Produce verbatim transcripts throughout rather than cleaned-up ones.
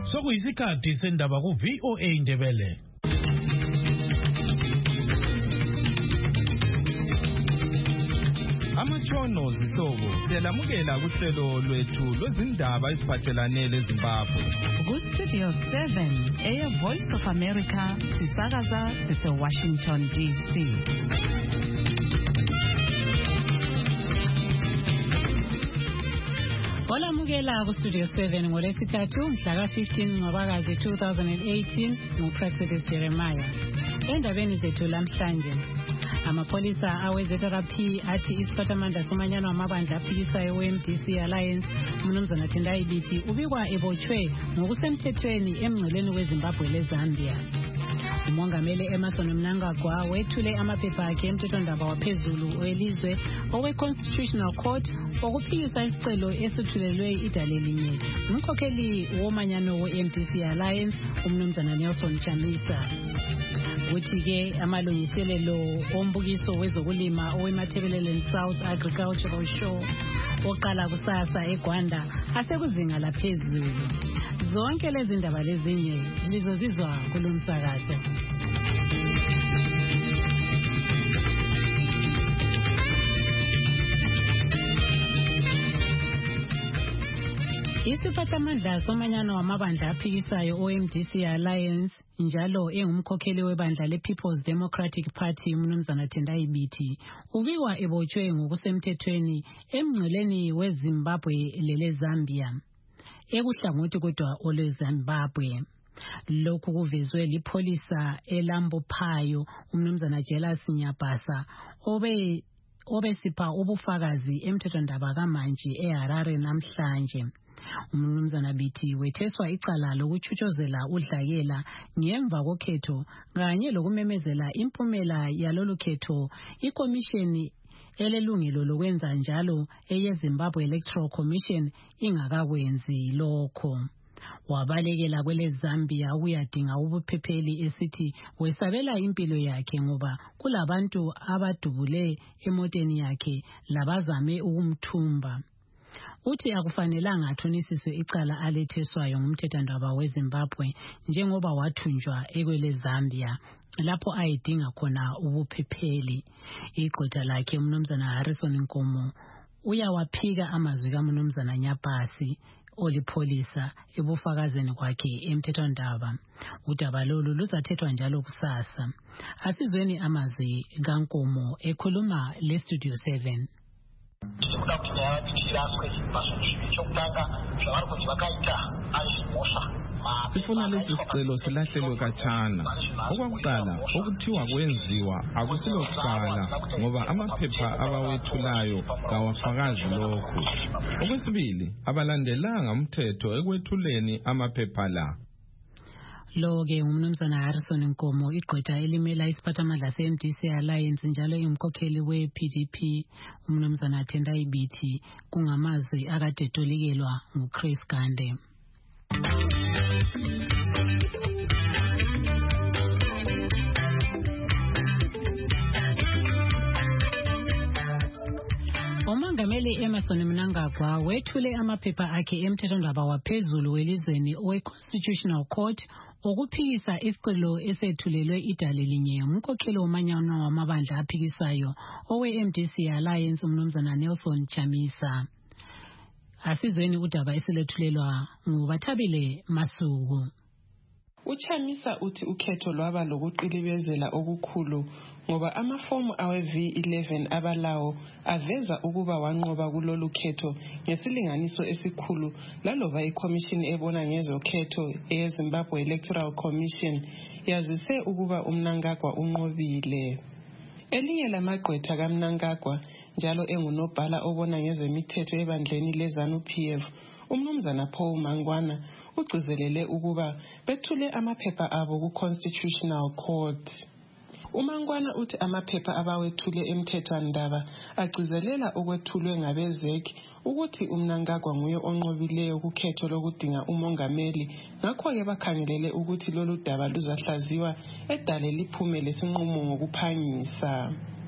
Sokuyisikhathi sendaba ku V O A Ndebele. Amatshono zihlobo siyalamukela kuhlelo lwethu lwezindaba eziphathelane leZimbabwe. Ku Studio seven, Air Voice of America, sisakaza sise Washington D C. Olamukela ku Studio seven ngolesithathu mhla ka fifteen Ncwabakazi two thousand eighteen nguPrexident Jeremiah. Endabeni zethu lamhlanje, amapolisa awezetherapi athi isiphathamandla somanyano wamabandla aphikisayo we-M D C Alliance uMnumzana Tendai Biti ubikwa ebotshwe ngokusemthethweni emngceleni weZimbabwe leZambia. Umongameli Emmerson Mnangagwa wethule amaphepha akhe emthethwandaba waphezulu welizwe owe-Constitutional Court okuphikisa isicelo esithulelwe idalelinye umkhokheli womanyano we-M D C Alliance uMnumzana Nelson Chamisa. Kuthi-ke amalungiselelo ombukiso wezokulima owemathebelelen South Agricultural Show oqala kusasa eGwanda asekuzinga laphezulu. Zonke lezi ndaba lezinye lizozizwa kulomsakazo. Isiphathamandla somanyano wamabandla aphikisayo o-M D C Alliance njalo engumkhokheli webandla le-People's Democratic Party uMnumzana Tendai Biti ubikwa ebotshwe ngokusemthethweni emngceleni weZimbabwe leleZambia ekuhlangothi kodwa oleZimbabwe. Lokhu kuvezwe lipholisa elambophayo uMnumzana Jealous Nyabasa obe obesipha ubufakazi emthethwandaba kaMantshi eHarare namhlanje. uMnumzana Biti wetheswa icala lokuchutshozela udlakela ngemva kokhetho kanye lokumemezela impumela yalolu khetho ikomishini elelungelo lokwenza njalo eyeZimbabwe Electoral Commission ingakakwenzi lokho. Wabalekela kweleZambia uyadinga ubuphepheli esithi wesabela impilo yakhe ngoba kulabantu abadubule emoteni yakhe labazame ukumthumba. Uthi akufanelanga athonisiswe icala aletheswayo ngumthethwandaba weZimbabwe njengoba wathunjwa ekweleZambia lapho ayedinga khona ubuphepheli. Igqwetha lakhe uMnumzana Harrison Nkomo uyawaphika amazwi kaMnumzana Nyapasi olipholisa ebufakazeni kwakhe emthethwandaba. Udaba lolu luzathethwa njalo kusasa. Asizweni amazwi kaNkomo ekhuluma le Studio seven. Sifuna lesi sicelo silahlelwe khatshana. Okwakuqala okuthiwa kwenziwa akusilokuqala ngoba amaphepha abawethulayo kawafakazi lokhu. Okwesibili abalandelanga umthetho ekwethuleni amaphepha la. Lo-ke uMnumzana Harrison Nkomo igqwetha elimela isiphathamandla se-M D C Alliance njalo ingumkhokheli we-P D P uMnumzana Tendai Biti kungamazwi akade tolikelwa nguChris Gande. Umongameli Emmerson Mnangagwa wethule amaphepha akhe emthethwandaba waphezulu welizweni owe-Constitutional Court okuphikisa isicelo esethulelwe idalelinye umkhokheli womanyano wamabandla aphikisayo owe-M D C Alliance uMnumzana Nelson Chamisa. Asizweni udaba esilethulelwa nguBathabile Masuku. Uchamisa uthi ukhetho lwaba lokuqilibezela okukhulu ngoba amafomu awe-V eleven abalawo aveza ukuba wanqoba kulolu khetho ngesilinganiso esikhulu laloba ikomishini ebona ngezokhetho eyeZimbabwe Electoral Commission yazise ukuba uMnangagwa unqobile. Elinye lamagqwetha kaMnangagwa njalo engunobhala obona ngezemithetho ebandleni leZANU P F uMnumzana Paul Mangwana ugcizelele ukuba bethule amaphepha abo ku-Constitutional Court. uMangwana uthi amaphepha abawethule emthethwandaba agcizelela okwethulwe ngabezeki ukuthi uMnangagwa nguye onqobileyo kukhetho lokudinga umongameli ngakho-ke bakhangelele ukuthi lolu daba luzahlaziwa edale liphume lesinqumo ngokuphangisa.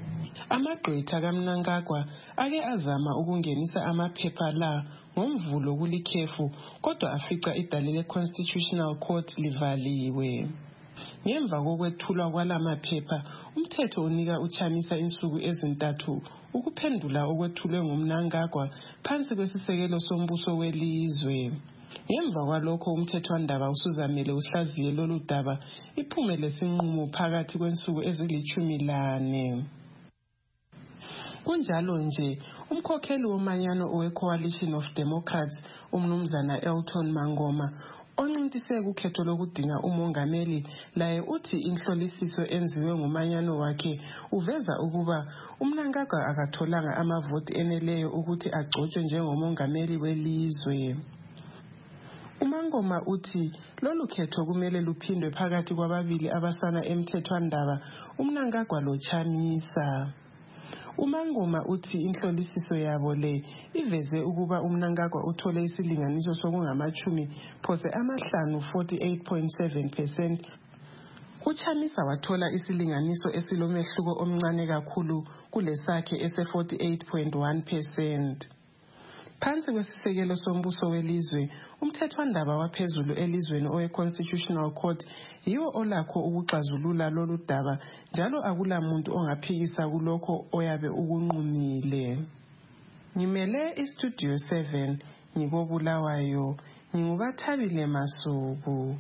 Amagqwetha kaMnangagwa ake azama ukungenisa amaphepha la ngomvulo kulikhefu kodwa afica idale le-Constitutional Court livaliwe. Ngemva kokwethulwa kwalamaphepha, umthetho unika uChamisa insuku ezintathu ukuphendula okwethulwe nguMnangagwa phansi kwesisekelo sombuso welizwe. Ngemva kwalokho umthethwandaba usuzamele uhlaziye lolu daba iphume lesinqumo phakathi kwensuku ezilithumi lane. Kunjalo nje, umkhokheli womanyano owe-Coalition of Democrats umnumzana Elton Mangoma oncintise kukhetho lokudinga umongameli laye uthi inhlolisiso enziwe ngumanyano wakhe uveza ukuba uMnangagwa akatholanga amavoti eneleyo ukuthi agcotshwe njengomongameli welizwe. uMangoma uthi lolu khetho kumele luphindwe phakathi kwababili abasana emthethwandaba uMnangagwa loChamisa. uMangoma uthi inhlolisiso yabo le iveze ukuba uMnangagwa uthole isilinganiso sokungamachumi phose amahlanu forty-eight point seven percent. uChamisa wathola isilinganiso esilomehluko omncane kakhulu kulesakhe ese forty-eight point one percent. Phansi kwesisekelo sombuso welizwe, umthethwandaba waphezulu elizweni owe-Constitutional Court yiwo olakho ukuxazulula lolu daba njalo akula muntu ongaphikisa kulokho oyabe ukunqumile. Ngimele iStudio seven ngikobulawayo, ngingubathabile Masuku.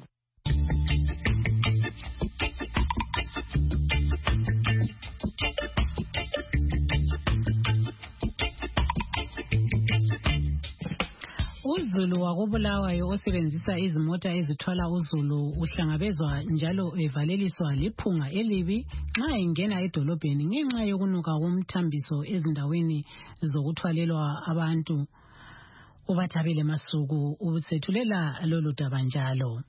uZulu wakobulawayo osebenzisa izimota ezithwala uZulu uhlangabezwa njalo evaleliswa liphunga elibi nxa engena edolobheni ngenxa yokunuka komthambiso ezindaweni zokuthwalelwa abantu. Ubathabile Masuku usethulela lolu daba njalo.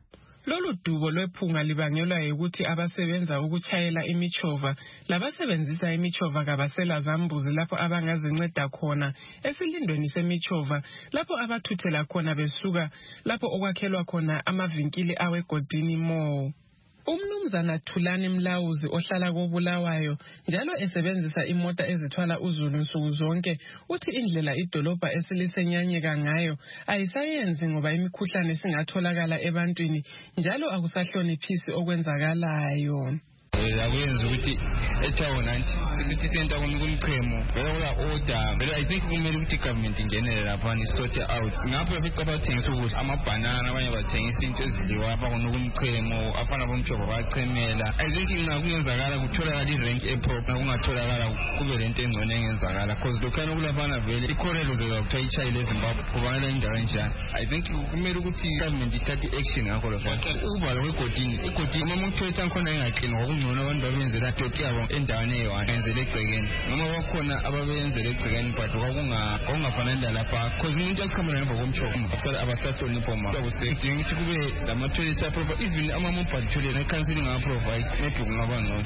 Lolu dubo lwephunga libangelwa ukuthi abasebenza ukuchayela imichova labasebenzisa imichova kabasela zambuzi lapho abangazinceda khona esilindweni semichova lapho abathuthela khona besuka lapho okwakhelwa khona amavinkili awegodini mall. Umnumzana Thulani Mlawuzi ohlala koBulawayo njalo esebenzisa imota ezithwala uZulu nsuku zonke uthi indlela idolobha esilisenyanyeka ngayo ayisayenzi ngoba imikhuhlane singatholakala ebantwini njalo akusahloniphisi okwenzakalayo. Akuyenza ukuthi etown anti isithi center kumchemo bela order bela I think kumele ukuthi government ingenele lapha ni sort out ngapho befica bathengisa ukuthi amabanana abanye bathengisa into ezidliwa apha kumchemo afana bomchobo bachemela. I think ingakuyenzakala kutholakala irank eproper kungatholakala kube lento engcono engenzakala because lokhana kulapha vele ikhorelo zezakuthiwa ichayile eZimbabwe kubana indawo enjani. I think kumele ukuthi government ithathe action ngakho lokho ubalo wegodini igodini uma umuntu ethe khona engaqini ngokungcono abantu abenzela toti yabo endaweni eyi-one benzela egcekeni noma bakhona ababenzela egcekeni but kwakunga kwakungafanele lapha because umuntu akuhambela ngemva komchobo abasahlonipho ma kudinga ukuthi kube lama-toilet aproper even ama-mobile toilet ekhanseling angaprovide maybe kungaba ngcono.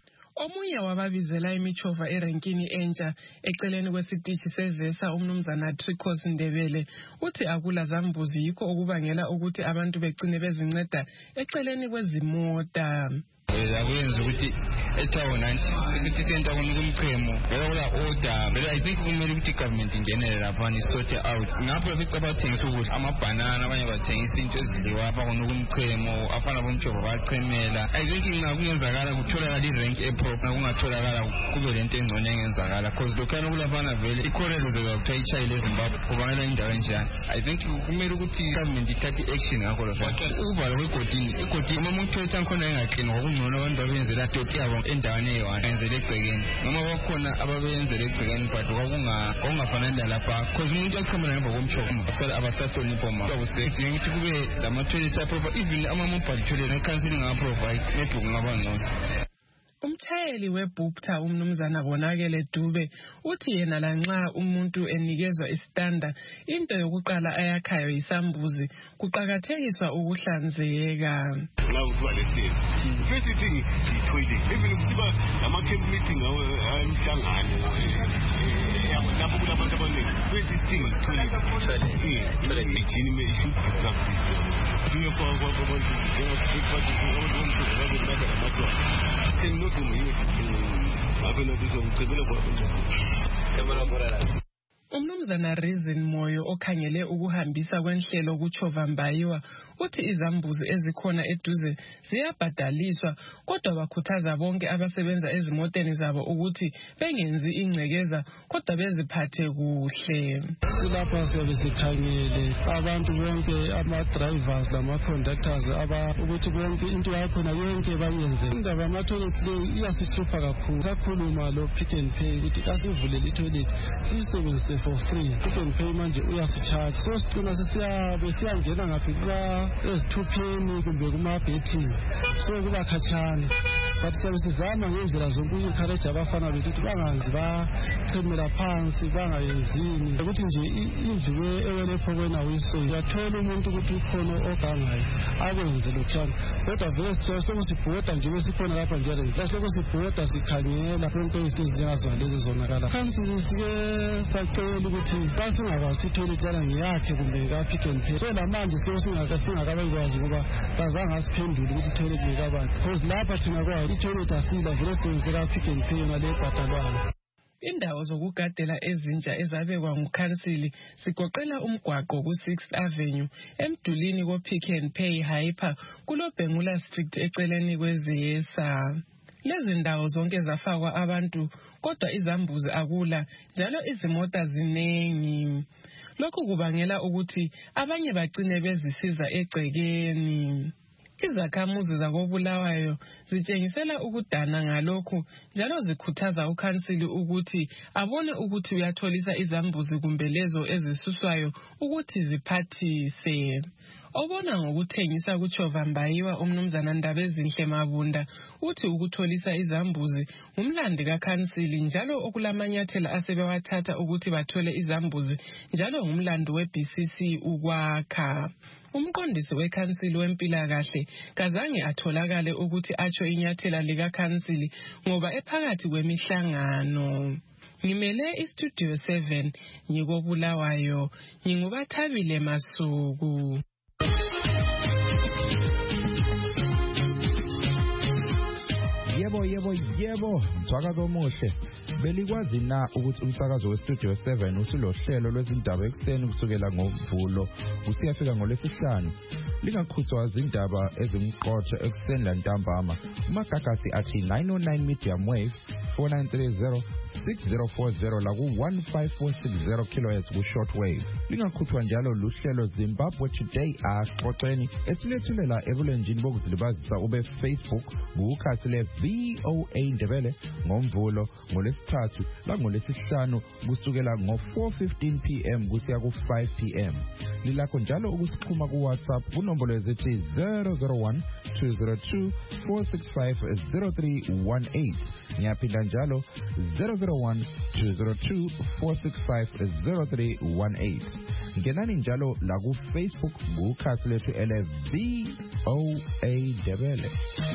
Omunye wababizela imichova erenkini entsha eceleni kwesitishi sezesa umnumzana Tricos Ndebele uthi akula zambuzi yikho okubangela ukuthi abantu begcine bezinceda eceleni kwezimota. Akuyenza ukuthi etown anti isithi center kumchemo bela order bela I think kumele ukuthi government ingenele lapha ni sort out ngapho befica bathengisa ukuthi amabanana abanye bathengisa into ezidliwa apha kumchemo afana bomchobo bachemela. I think ingakuyenzakala kutholakala irank eproper kungatholakala kube lento engcono engenzakala because lokhana kulapha vele ikhorelo zezakuthiwa ichayile eZimbabwe kubana indawo enjani. I think kumele ukuthi government ithathe action ngakho lokho ubalo wegodini igodini uma umuntu ethe khona engaqini ngokungcono abantu abenzela toti yabo endaweni eyi-one benzela egcekeni noma bakhona ababenzela egcekeni but kwakunga kwakungafanele lapha because umuntu akuhambela ngemva komchobo abasahlonipho ma kudinga ukuthi kube lama-toilet aproper even ama-mobile toilet ekhanseling angaprovide maybe kungaba ngcono. Umthayeli weBukta umnumzana Bonakele Dube uthi yena lanxa umuntu enikezwa istanda into yokuqala ayakhayo isambuzi kuqhakathekiswa ukuhlanzeka. Now to understand. The first thing is toilet. Even if you have a camp meeting emhlangano lapho kulabantu abaningi. First thing is toilet. Toilet. Igcine me issue practice. Dinge kwa kwa kwa kwa kwa kwa kwa kwa kwa kwa kwa kwa kwa kwa kwa kwa kwa ngabe nathi sokucebela kwa Umnumzana Reason Moyo okhangele ukuhambisa kwenhlelo kuChova Mbayiwa uthi izambuzi ezikhona eduze ziyabhadaliswa kodwa bakhuthaza bonke abasebenza ezimoteni zabo ukuthi bengenzi ingcekeza kodwa beziphathe kuhle. Silapha siyabe sikhangele abantu bonke ama drivers lama conductors aba ukuthi bonke into yakhona yonke bayenze. Indaba ama toilet le iyasihlupha kakhulu. Sakhuluma lo Pick n Pay ukuthi kasivulele toilet sisebenzise for free. Pick n Pay manje uyasicharge. So sicina sesiyabe siyangena ngaphi kwa ezithupheni kumbe kuma betting. So kuba khatshana. But siyabe sizama ngendlela zonke uyencourage abafana bethu ukuthi banganzi bachemela phansi bangayenzini. Ukuthi nje indlu ewelepho kwena wiso yathola umuntu ukuthi ukhona ogangayo akwenze lokhana. Kodwa vele sithola sibhoda nje besikhona lapha nje le. Lahloko sibhoda sikhangela konke izinto ezinjengazo lezi zonakala. Phansi sike sacela ukuthi basingakwazi toilet lana ngiyakhe kumbe ka Pick n Pay. So lamanje sike singaka singakabekwazi ngoba bazange asiphendule ukuthi toilet ngekabani. Because lapha thina kwa i-toilet asila vele sisebenzisa Pick n Pay yona le bhatalwayo. Indawo zokugadela ezintsha ezabekwa ngukhansili sigoqela umgwaqo ku sixth Avenue emdulini ko Pick n Pay Hyper kulo Bengula Street eceleni kweziyesa. Lezi ndawo zonke zafakwa abantu kodwa izambuzi akula njalo izimota zinengi. Lokhu kubangela ukuthi abanye bagcine bezisiza egcekeni. Izakhamuzi zakobulawayo zitshengisela ukudana ngalokhu njalo zikhuthaza ukhansili ukuthi abone ukuthi uyatholisa izambuzi kumbe lezo ezisuswayo ukuthi ziphathise. Obona ngokuthengisa kuChova Mbayiwa umnumzana Ndabezinhle Mabunda uthi ukutholisa izambuzi umlandi kakhansili njalo okulamanyathela asebewathatha ukuthi bathole izambuzi njalo ngumlandi we B C C ukwakha. Umqondisi wekhansili wempilakahle kazange atholakale ukuthi atsho inyathela likakhansili ngoba ephakathi kwemihlangano. Ngimele iStudio seven ngikobulawayo ngingubathabile Masuku. Yebo yebo yebo msakazo omuhle belikwazi na ukuthi umsakazo weStudio seven usulohlelo lwezindaba ekseni kusukela ngoMvulo usiyafika ngolwesihlanu lingakhuthwa izindaba ezimqotho ekseni lantambama umagagasi athi nine oh nine medium wave four nine three zero six zero four zero la ku one five four six zero kilohertz ku shortwave lingakhuthwa njalo luhlelo Zimbabwe Today axoxeni esilethulela ebulenjini bokuzilibazisa ube Facebook kukhasi le V O A Ndebele ngoMvulo ngolesithathu la ngolesihlanu kusukela ngo four fifteen p m kusiya ku five p m lilakho njalo ukusixhuma ku WhatsApp kunombolo ezithi zero zero one two zero two four six five zero three one eight ngiyaphinda njalo zero zero one two zero two four six five zero three one eight ngenani njalo la ku Facebook kukhasi lethu ele V O A Ndebele.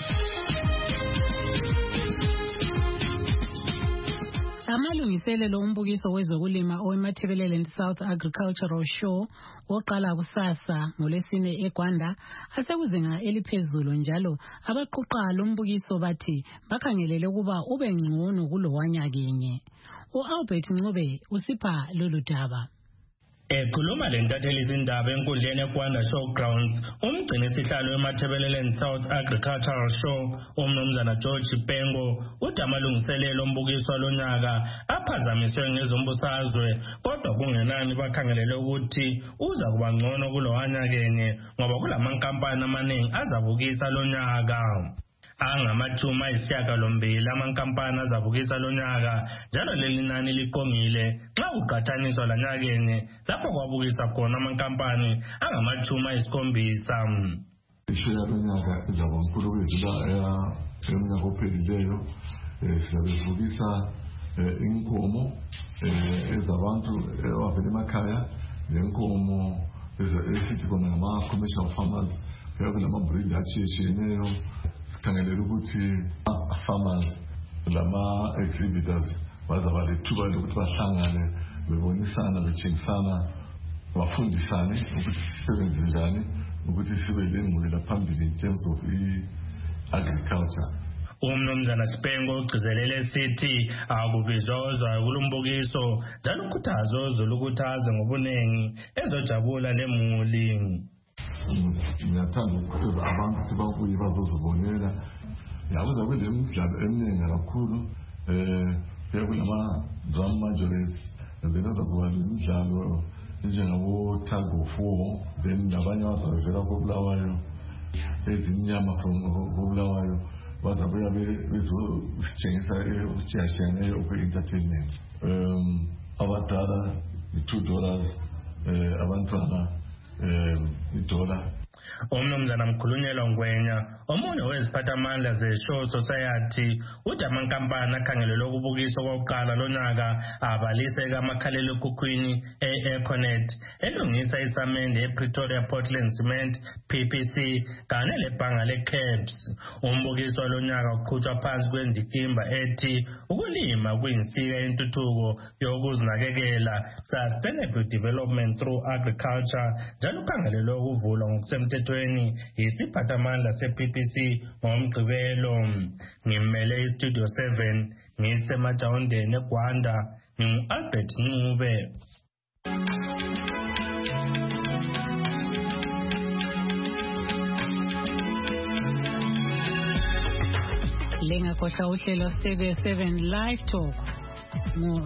Amalungiselelo ombukiso wezokulima owemathebelele South Agricultural Show oqala kusasa ngolesine eGwanda asekuzinga eliphezulu njalo abaqoqala umbukiso bathi bakhangelele kuba ube ngcono kulowanyakenye. uAlbert Ncube usipha lolu daba. Ekhuluma lentatheli izindaba enkundleni eGwanda Showgrounds umgcini sihlalo emathebeleleni South Agricultural Show umnumzana George Pengo uthi amalungiselelo ombukiso lonyaka aphazamiswe ngezombusazwe kodwa kungenani bakhangelele ukuthi uza kuba ngcono kulowanyakenye ngoba kulamankampani amaningi azabukisa lonyaka. Angamathuma isishiyagalombili amankampani azabukisa lonyaka njalo leli nani liqongile xa kuqhathaniswa lanyakeni lapho kwabukisa khona amankampani angamathuma isikhombisa. Ishiya lonyaka izaba nkulu kwedlula eminyaka ophelileyo sizabe sivukisa inkomo ezabantu abavela emakhaya nenkomo esithi kona ngama-commercial farmers kulamabreed atshiyetshiyeneyo sikhangelela ukuthi farmers lama-exhibitors bazaba lethuba lokuthi bahlangane bebonisana betshengisana bafundisane ukuthi sisebenze njani ukuthi sibe lengqubela phambili in terms of i-agriculture. Umnumzana Spengo ugcizelele esithi akubizozwa kulumbukiso njalo ukhuthazo uzulu ukuthi aze ngobunengi ezojabula lemuli. Ngiyathanda ukukhuthaza abantu ukuthi babuye bazozibonela. Yabuza kule midlalo eminingi kakhulu eh kunama-drum majors bekuza kuba imidlalo njengabo-tug of war, then nabanye bazavela koBulawayo ezinyama from koBulawayo bazabuya bezositshengisa ukutshiyashiyana okwe-entertainment. Um abadala i-two dollars, abantwana i-dollar. Umnumzana Mkhulunyelwa Ngwenya omunye weziphathamandla ze-Show Society uthi amankampani akhangelelwe ukubukiswa kokuqala lonyaka abaliseka amakhalekhukhwini e-Econet elungisa isamende ePretoria Portland Cement P P C kanye lebhanga le-Cabs. Umbukiso lonyaka uqhutshwa phansi kwendikimba ethi ukulima kuyinsika yentuthuko yokuzinakekela, Sustainable Development through Agriculture, njalo ukhangelelwe ukuvulwa ngokusemthethweni isiphathamandla se-P P C ngomgqibelo. Ngimele iStudio seven ngisemajawundeni eGwanda, ngingu-Albert Ncube. Lengakhohlwa uhlelo Studio seven Live Talk ngo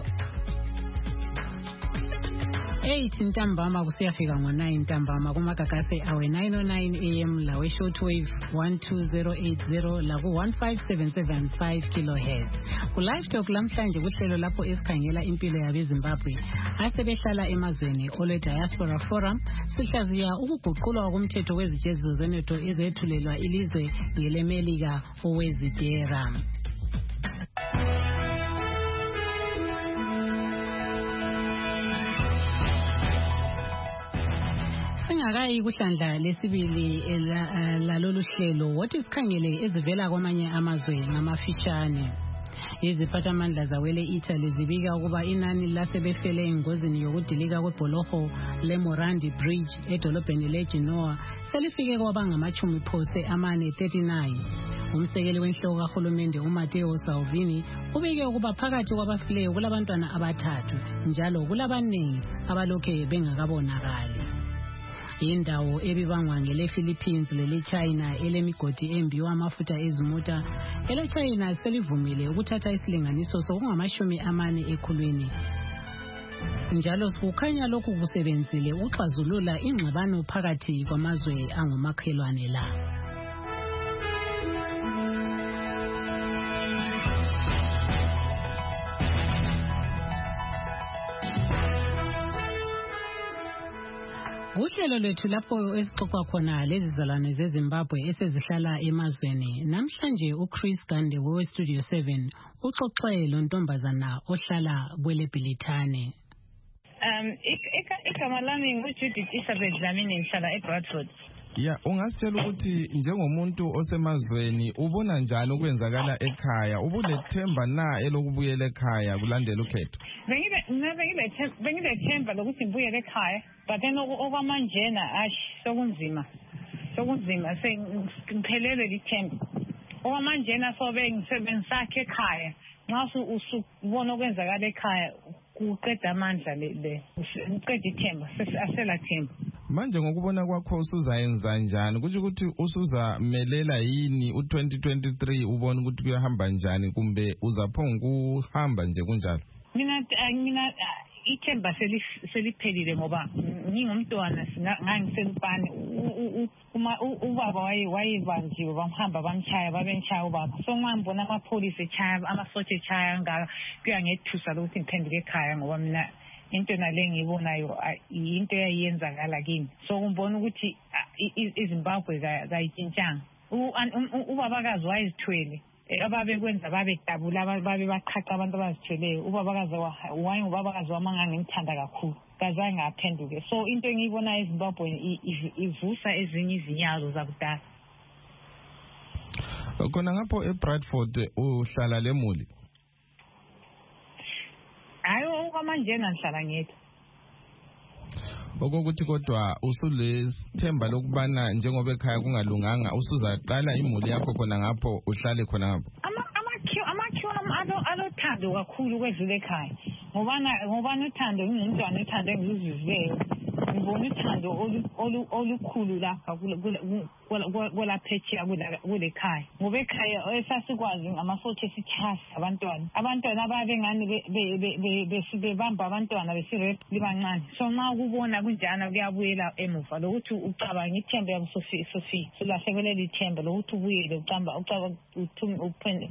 eight ntambama kusiyafika ngo nine ntambama kumagagase awe nine oh nine A M lawe shortwave one two zero eight zero la ku one five seven seven five kilohertz. Ku live talk lamhlanje kuhlelo lapho esikhangela impilo yabe Zimbabwe asebehlala emazweni ole diaspora forum sihlaziya ukuguqulwa komthetho wezijeziso zenetho ezethulelwa ilizwe ngelemelika owezidera. Singakayi kuhlandla lesibili lalolu hlelo wothi sikhangele ezivela kwamanye amazwe ngamafishane. Iziphathamandla zawele Italy zibika ukuba inani lasebefele engozini yokudilika kwebholoho leMorandi Bridge edolobheni leGenoa selifike kwabangamachumi phose amane thirty-nine. Umsekeli wenhloko kahulumende uMatteo Salvini ubike ukuba phakathi kwabafileyo kulabantwana abathathu njalo kulabaningi abalokhe bengakabonakali. Indawo ebibangwa ngele Philippines lele China elemigodi embiwa amafutha ezimota ele China selivumile ukuthatha isilinganiso sokungamashumi amane ekhulwini. Njalo kukhanya lokhu kusebenzile uxazulula ingxabano phakathi kwamazwe angomakhelwane la. Uhlelo lwethu lapho esixoxa khona lezi zalane zeZimbabwe esezihlala emazweni. Namhlanje uChris Gande weStudio seven uxoxe lo ntombazana ohlala kweleBhilithane. Um igama lami nguJudith Isabel Dlamini ngihlala eBradford. Ya ungasitshela ukuthi njengomuntu osemazweni ubona njani okwenzakala ekhaya, ubulethemba na elokubuyela ekhaya kulandela ukhetho? Bengibe ngabe bengilethemba lokuthi ngibuyele ekhaya, but then okwamanjena ash sokunzima sokunzima sengiphelele lithemba. Okwamanjena sobe ngisebenzisakhe ekhaya nxa usubona okwenzakala ekhaya kuqeda amandla le uqeda ithemba asela themba. Manje ngokubona kwakho usuzayenza njani? Kuthi ukuthi usuzamelela yini u twenty twenty-three ubona ukuthi kuyahamba njani kumbe uzaphonga ukuhamba nje kunjalo? Mina mina ithemba seliphelile ngoba ngingumntwana ngangiselupane uma ubaba wayebanjiwe bamhamba bamchaya babenchaya ubaba. So ngambona amapholisa echaya amasotsha echaya ngaka kuyangethusa lokuthi ngiphenduke ekhaya ngoba mina into nale ngibonayo into eyayenzakala kimi. So umbona ukuthi iZimbabwe kayitshintshanga. Ubabakazi wayezithwele ababekwenza babedabula babe baqhaqa abantu abazithweleyo. Ubabakazi wayengubabakazi wamanganga ngithanda kakhulu kazange aphenduke. So into engiyibona eZimbabwe ivusa ezinye izinyazo zakudala. Khona ngapho eBradford uhlala lemuli? Hayi okwamanjena ngihlala ngedwa. okokuthi kodwa usulethemba lokubana njengoba ekhaya kungalunganga usuzaqala imuli yakho khona ngapho uhlale khona ngapho. Alothando kakhulu kwedlule ekhaya ngobana ngobana uthando ngumntwana uthando engizizweyo ngibona uthando olukhulu lapha kula phetshiya kule khaya ngoba ekhaya esasikwazi ngamasotho esichasa abantwana abantwana ababengani besibebamba abantwana besire libancane so nxa ukubona kunjana kuyabuyela emuva lokuthi ucabanga ithemba yabusofi sofi silahlekelwe lithemba lokuthi ubuyele ucamba ucabanga uphende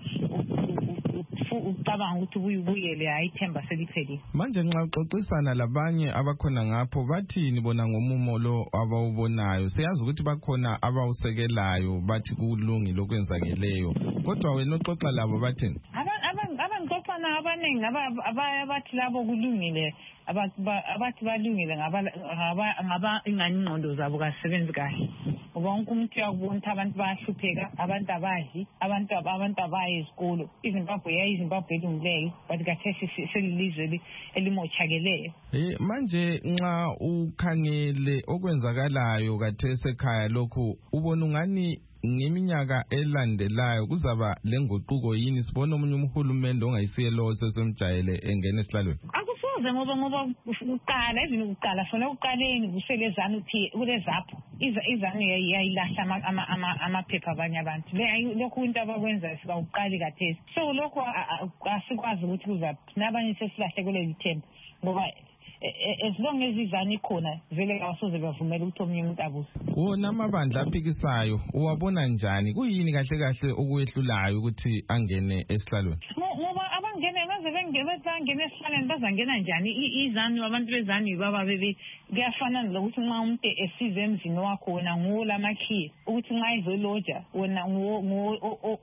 ucabanga ukuthi ubuyele ayithemba seliphelile. Manje nxa uxoxisana labanye abakhona ngapho bathini bona ngomumo lo abawubonayo siyazi ukuthi bakhona abawusekelayo bathi kulungile okwenzakeleyo kodwa wena oxoxa labo bathini? Abangixoxa na abaningi abathi labo kulungile abathi balungile ngaba ingani ingqondo zabo kasebenzi kahle ngoba wonke umuntu uyakubona ukuthi abantu bayahlupheka abantu abadli abantu abantu abayi esikolo iZimbabwe yayiZimbabwe elungileyo but kathesi selilizwe elimochakeleyo. Eh manje nxa ukhangele okwenzakalayo kathesi ekhaya lokho ubona ungani ngeminyaka elandelayo kuzaba lenguquko yini sibona omunye umhulumende ongayisiyelo sesemjayele engene esihlalweni? Akufuze ngoba ngoba uqala ezini uqala fona uqaleni kuselezana uthi kulezapho izanu yayilahla ama amaphepha abanye abantu lokho into abakwenza sikawuqali kathesi so lokho asikwazi ukuthi kuzaphi nabanye sesilahlekelwe ithemba ngoba as long as izani khona vele awusoze bavumela ukuthi omunye umuntu abuze. Wona amabandla aphikisayo uwabona njani kuyini kahle kahle okwehlulayo ukuthi angene esihlalweni? Ngoba abangene ngaze bengene bangene esihlalweni bazangena njani izani abantu bezani baba bebe kuyafana nokuthi nxa umuntu esize emzini wakho wena nguwo lamakhiye ukuthi nxa izoloja wena nguwo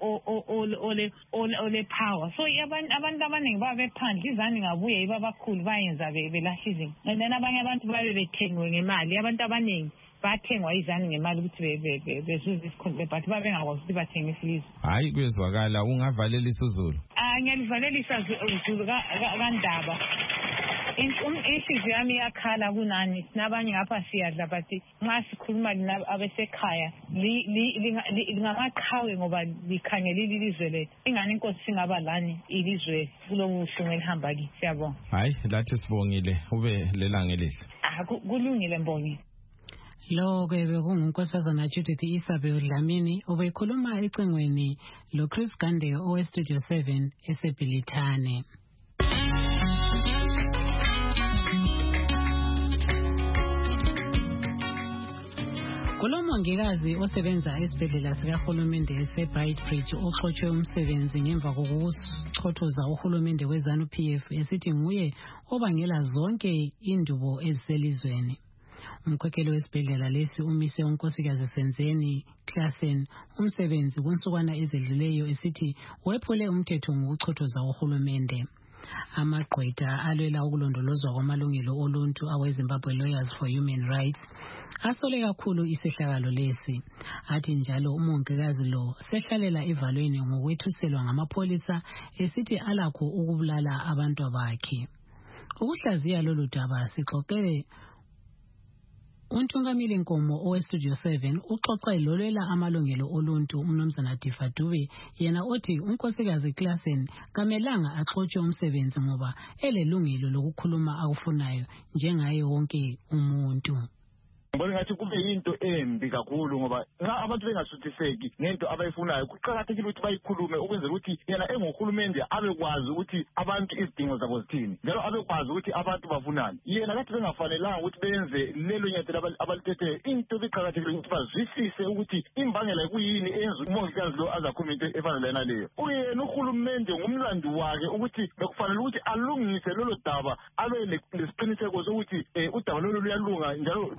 ole ole power so abantu abantu abaningi babe phandle izani ngabuye ibabakhulu bayenza belahla izinto and then abanye abantu babe bethengwe ngemali abantu abaningi bathengwa izani ngemali ukuthi bezuze isikhundla but babe ngakwazi ukuthi bathenge isilizwe. Hayi kwezwakala ungavalelisa uZulu? Ah ngiyalivalelisa uZulu kaNdaba. Inhliziyo yami yakhala kunani nabanye ngapha siyadla but nxa sikhuluma abesekhaya lingamaqhawe ngoba likhangelile ilizwe lethu ingani inkosi singaba lani ilizwe kulobuhlungu elihamba kithi siyabonga. Hayi lathi sibongile ube lelanga elihle. Ah kulungile mbongi. Lo ke bekungunkosazana Judith Isabel Dlamini obekhuluma ecingweni lo Chris Gande owe Studio seven eseBhilithane. Kulomongikazi osebenza esibhedlela sikahulumende eseBrightbridge oxotshwe umsebenzi ngemva kokuchothoza uhulumende weZanu P F esithi nguye obangela zonke indubo eziselizweni. Umkhokheli wesibhedlela lesi umise unkosikazi Senzeni Klasen umsebenzi kunsukwana ezedluleyo esithi wephule umthetho ngokuchothoza uhulumende. Amagqwetha alwela ukulondolozwa kwamalungelo oluntu aweZimbabwe Lawyers for Human Rights asole kakhulu isehlakalo lesi athi njalo umongikazi lo sehlalela evalweni ngokwethuselwa ngamapholisa esithi alakho ukubulala abantu bakhe. Ukuhlaziya lolu daba sixoxele uNtungamili Nkomo owe Studio seven uxoxe lolwela amalungelo oluntu umnumzana Difa Dube yena othi unkosikazi Klasen kamelanga axotshwe umsebenzi ngoba elelungelo lokukhuluma akufunayo njengaye wonke umuntu. Ngibona ngathi kube into embi kakhulu ngoba nxa abantu bengasuthiseki ngento abayifunayo kuqhakathekile ukuthi bayikhulume ukwenzela ukuthi yena engohulumende abekwazi ukuthi abantu izidingo zabo zithini njalo abekwazi ukuthi abantu bafunani yena kathi bengafanelanga ukuthi benze lelo nyathelo abalithethe into eqhakathekile ukuthi bazwisise ukuthi imbangela kuyini eyenza umongikazi lo azakhuluma into efanele naleyo uyena uhulumende ngumlando wakhe ukuthi bekufanele ukuthi alungise lolo daba abe lesiqiniseko sokuthi udaba lolo luyalunga njalo baluqonde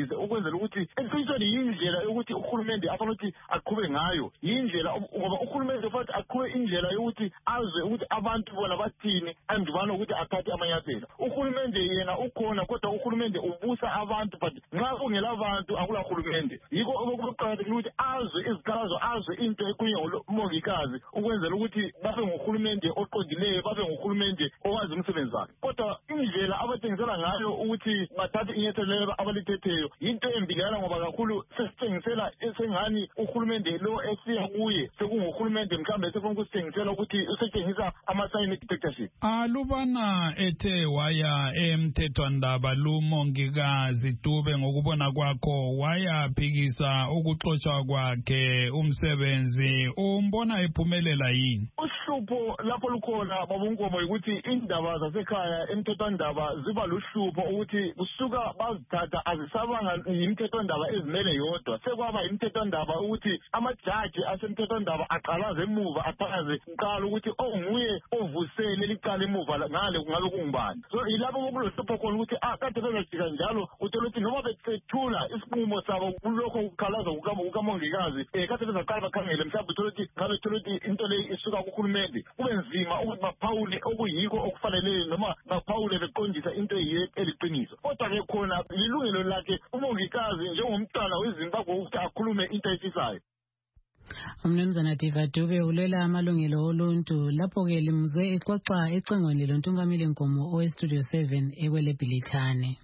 bafundise ukwenzela ukuthi especially indlela yokuthi uhulumende afanele ukuthi aqhube ngayo indlela ngoba uhulumende futhi aqhube indlela yokuthi azwe ukuthi abantu bona bathini andibana ukuthi athathe amanyathelo. Uhulumende yena ukhona kodwa uhulumende ubusa abantu but nxa kungela abantu akula hulumende. Yiko okuqhubekayo ukuthi azwe izikhalazo azwe into ekuye umongikazi ukwenzela ukuthi babe ngohulumende oqondileyo babe ngohulumende owazi umsebenzi wakhe. Kodwa indlela abathengisela ngayo ukuthi bathathe inyathelo abalithetheyo into embilela ngoba kakhulu sesithengisela esengani uhulumende lo esiya kuye sekunguhulumende mhlambe sefuna ukusithengisela ukuthi usetshengisa ama-sign dictatorship. Alubana ethe waya emthethwandaba lumongikazi Dube ngokubona kwakho wayaphikisa ukuxoshwa kwakhe umsebenzi umbona ephumelela yini? Uhlupho lapho lukhona babonkomo ukuthi indaba zasekhaya emthethwandaba ziba luhlupho ukuthi kusuka bazithatha azisabanga imthethwandaba ezimele yodwa sekwaba imthethwandaba ukuthi amajaji asemthethwandaba aqalaze emuva aqalaze uqala ukuthi onguye ovusele licala emuva ngale kungabe kungubani. So ilapho okulohlupho khona ukuthi ah kade bezajika njalo uthola ukuthi noma bethula isinqumo sabo kulokho ukukhalaza kukamongikazi eh kade bezaqala bakhangele mhlawumbe uthola ukuthi ngabe uthola ukuthi into le isuka kuhulumende kube nzima ukuthi baphawule okuyiko okufanele noma baphawule beqondisa into eliqiniso. Kodwa ke khona lilungelo lakhe umongikazi njengomntwana weZimbabwe ukuthi akhulume into efisayo. Umnumzana Diva Dube ulela amalungelo oluntu lapho ke limuzwe exoxa ecingweni lontungamile Nkomo o Studio seven ekwele Bhilithane.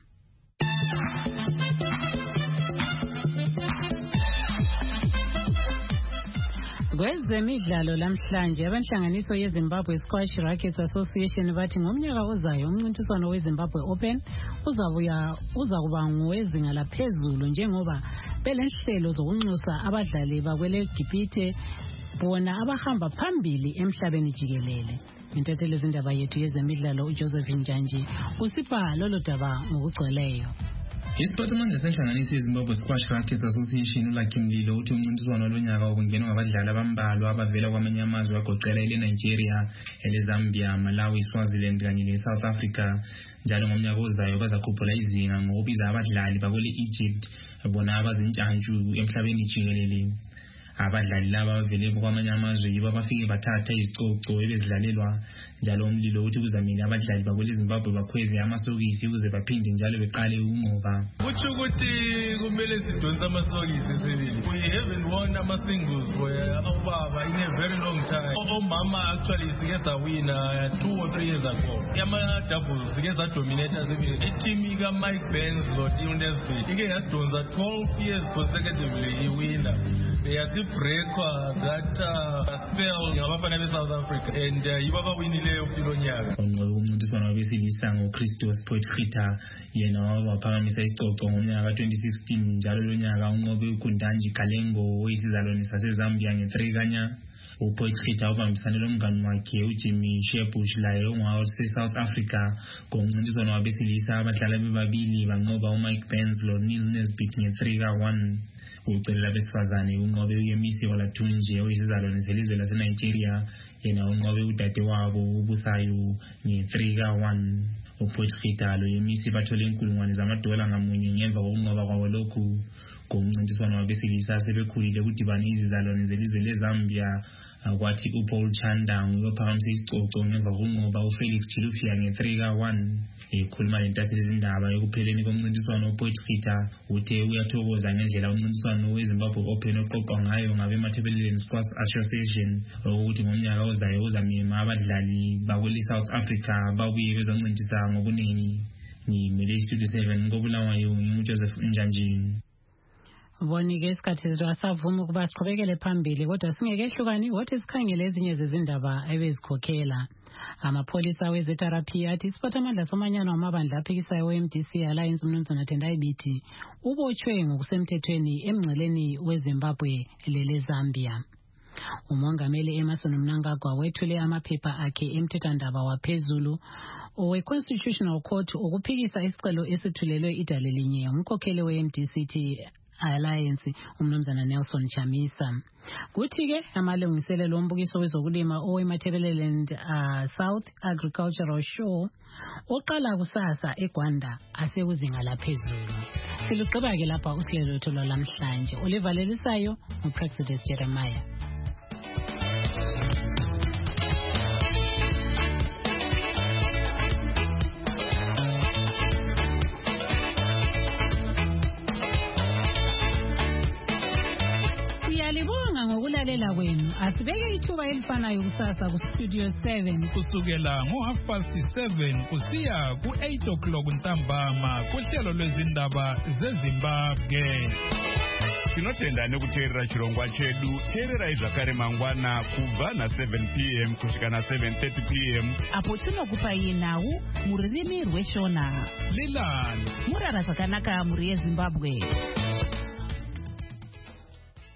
Kwezemidlalo lamhlanje abanhlanganiso yeZimbabwe Squash Rackets Association bathi ngomnyaka ozayo umncintiswano weZimbabwe Open uzabuya uzakuba ngowezinga laphezulu njengoba belenhlelo zokunxusa abadlali bakwele Gibhithe bona abahamba phambili emhlabeni jikelele. Intatheli zindaba yethu yezemidlalo uJosephine Njanji usipha lolo daba ngokugcweleyo. Isiphathimandla senhlanganiso yeZimbabwe Squash Rackets Association uLucky Mlilo uthi umncintiswano lonyaka ubungenwa ngabadlali abambalwa abavela kwamanye amazwe agoqela eleNigeria, eleZambia, Malawi, Swaziland kanye leSouth Africa. Njalo ngomnyaka ozayo bazakhuphula izinga ngokubiza abadlali bakwele Egypt bona abazintshantshu emhlabeni jikelele. Abadlali laba bavele kwamanye amazwe yibo abafike bathatha izicoco ebezidlalelwa. Njalo Umlilo uthi kuzamile abadlali bakwele Zimbabwe bakhweze amasokisi ukuze baphinde njalo beqale ukunqoba. Kuthi ukuthi kumele sidonse amasokisi sibili. We haven't won ama singles for obaba in a very long time. Omama actually sike sawina two or three years ago. Ama doubles sike sa dominate sibili. Iteam ka Mike Benz lo University ike yadonsa twelve years consecutively iwina. Yasibreakwa that uh, spell ngabafana beSouth Africa and uh, yibo abawinileyo futhi lonyaka. Ongcobo umncintiswano wabesilisa ngoChristos Potgieter yena waphakamisa isicoco ngomnyaka twenty sixteen njalo lonyaka unqobe uKundanji Kalengo oyisizalwane saseZambia nge-three kanya. uPotgieter ubambisane lomngani wakhe uJimmy Shebush laye ongawase-South Africa ngomncintiswano wabesilisa abadlali bebabili banqoba uMike Benz lo Neil Nesbitt nge-three ka one. Ucelela besifazane unqobe uYemisi Olatunji oyisizalwane selizwe laseNigeria yena unqobe udade wabo ubusayo nge-three ka one. uPotgieter lo Yemisi bathole inkulungwane zamadola ngamunye ngemva kokunqoba kwabo lokhu ngomncintiswano wabesilisa sebekhulile kudibana izizalwane zelizwe leZambia. Kwathi uPaul Chanda uyophakamisa isicoco ngemva kokunqoba uFelix Chilufya nge-three ka one. Ekhuluma lentatheli zindaba ekupheleni komncintiswano uPotgieter uthe uyathokoza ngendlela umncintiswano weZimbabwe Open oqoqwa ngayo ngabeMathebeleleni Sports Association ukuthi ngomnyaka ozayo uzamema abadlali bakwele South Africa babuye bezoncintisa ngokuningi. Ngimele Studio seven ngobulawayo nginguJoseph Njanjini. Bonike isikhathi asavuma ukuba siqhubekele phambili kodwa singekehlukani wothi sikhangele ezinye zezindaba ebezikhokhela. Amapholisa we-Z R P athi isiphathamandla somanyano wamabandla aphikisayo we-M D C Alliance uMnumzana Tendai Biti ubotshwe ngokusemthethweni emngceleni weZimbabwe leleZambia. Umongameli Emerson Mnangagwa wethule amaphepha akhe emthethwandaba waphezulu owe-Constitutional Court ukuphikisa isicelo esithulelwe idale linye umkhokheli we-M D C T Alliance uMnumzana Nelson Chamisa. Kuthi-ke amalungiselelo ombukiso wezokulima oweMathebeleland uh, South Agricultural Show oqala kusasa eGwanda asekuzinga laphezulu. Silugqiba ke lapha uhlelo lwethu lwalamhlanje olivalelisayo uPrexidus Jeremiah. Siyalibonga ngokulalela kwenu. Asibeke ithuba elifanayo kusasa ku Studio seven kusukela ngo half past seven kusiya ku eight o'clock ntambama kuhlelo lwezindaba zeZimbabwe. Tinotenda nekuteerera chirongwa chedu. Teererai zvakare mangwana kubva na seven p m kusvika na seven thirty p m apo tinokupai nhau mururimi rweshona. Lilani murara zvakanaka muri yeZimbabwe.